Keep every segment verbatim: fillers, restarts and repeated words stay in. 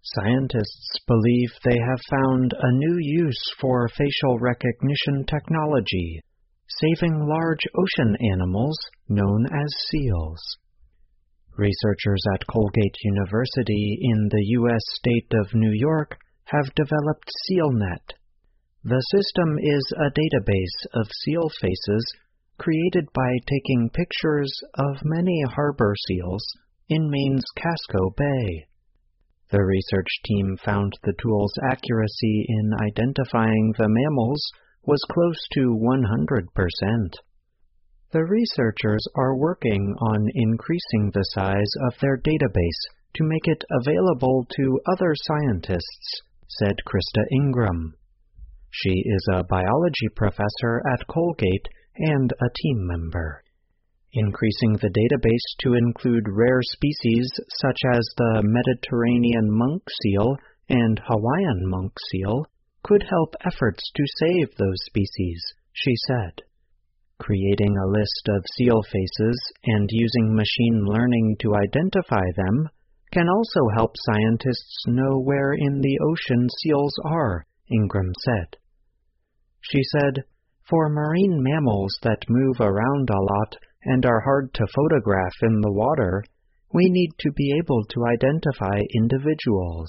Scientists believe they have found a new use for facial recognition technology, saving large ocean animals known as seals. Researchers at Colgate University in the U S state of New York have developed SealNet. The system is a database of seal faces created by taking pictures of many harbor seals in Maine's Casco Bay. The research team found the tool's accuracy in identifying the mammals was close to one hundred percent. The researchers are working on increasing the size of their database to make it available to other scientists, said Krista Ingram. She is a biology professor at Colgate and a team member. Increasing the database to include rare species such as the Mediterranean monk seal and Hawaiian monk seal could help efforts to save those species, she said. Creating a list of seal faces and using machine learning to identify them can also help scientists know where in the ocean seals are, Ingram said. She said, "For marine mammals that move around a lot and are hard to photograph in the water, we need to be able to identify individuals."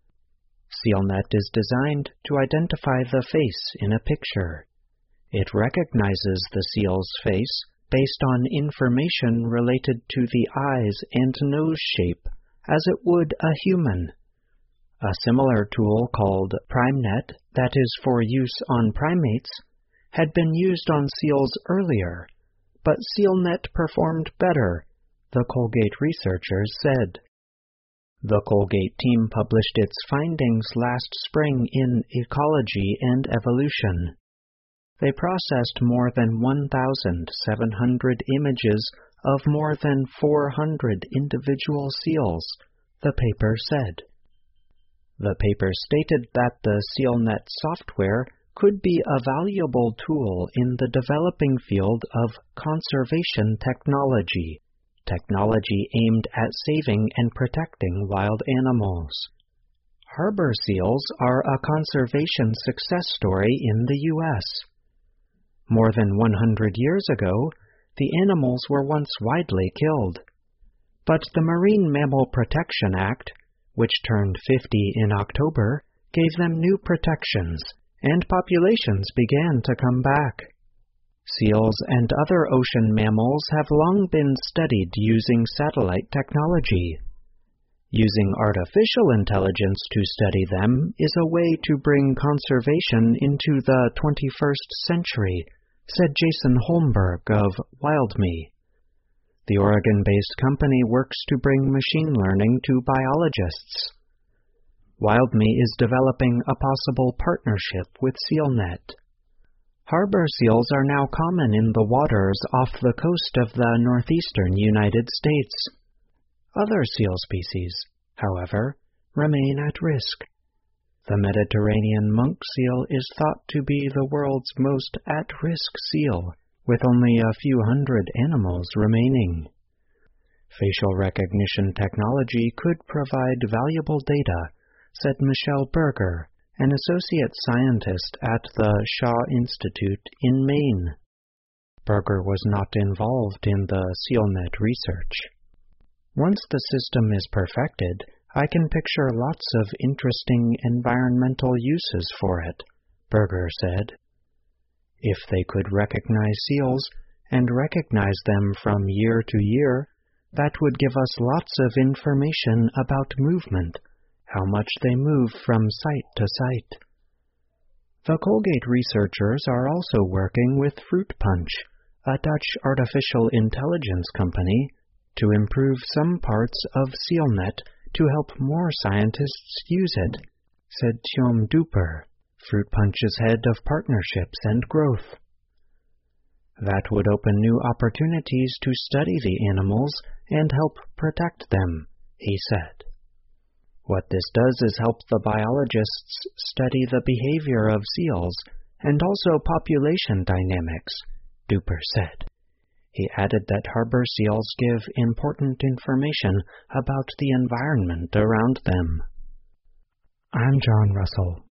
SealNet is designed to identify the face in a picture. It recognizes the seal's face based on information related to the eyes and nose shape, as it would a human. A similar tool called PrimeNet, that is for use on primates, had been used on seals earlier, but SealNet performed better, the Colgate researchers said. The Colgate team published its findings last spring in Ecology and Evolution. They processed more than one thousand seven hundred images of more than four hundred individual seals, the paper said. The paper stated that the SealNet software could be a valuable tool in the developing field of conservation technology, technology aimed at saving and protecting wild animals. Harbor seals are a conservation success story in the U S More than one hundred years ago, the animals were once widely killed. But the Marine Mammal Protection Act, which turned fifty in October, gave them new protections, and populations began to come back. Seals and other ocean mammals have long been studied using satellite technology. Using artificial intelligence to study them is a way to bring conservation into the twenty-first century, said Jason Holmberg of WildMe. The Oregon-based company works to bring machine learning to biologists. WildMe is developing a possible partnership with SealNet. Harbor seals are now common in the waters off the coast of the northeastern United States. Other seal species, however, remain at risk. The Mediterranean monk seal is thought to be the world's most at-risk seal, with only a few hundred animals remaining. Facial recognition technology could provide valuable data, said Michelle Berger, an associate scientist at the Shaw Institute in Maine. Berger was not involved in the SealNet research. Once the system is perfected, I can picture lots of interesting environmental uses for it, Berger said. If they could recognize seals and recognize them from year to year, that would give us lots of information about movement, how much they move from site to site. The Colgate researchers are also working with Fruit Punch, a Dutch artificial intelligence company, to improve some parts of SealNet to help more scientists use it, said Thiom Duper, Fruit Punch's head of partnerships and growth. That would open new opportunities to study the animals and help protect them, he said. What this does is help the biologists study the behavior of seals and also population dynamics, Duper said. He added that harbor seals give important information about the environment around them. I'm John Russell.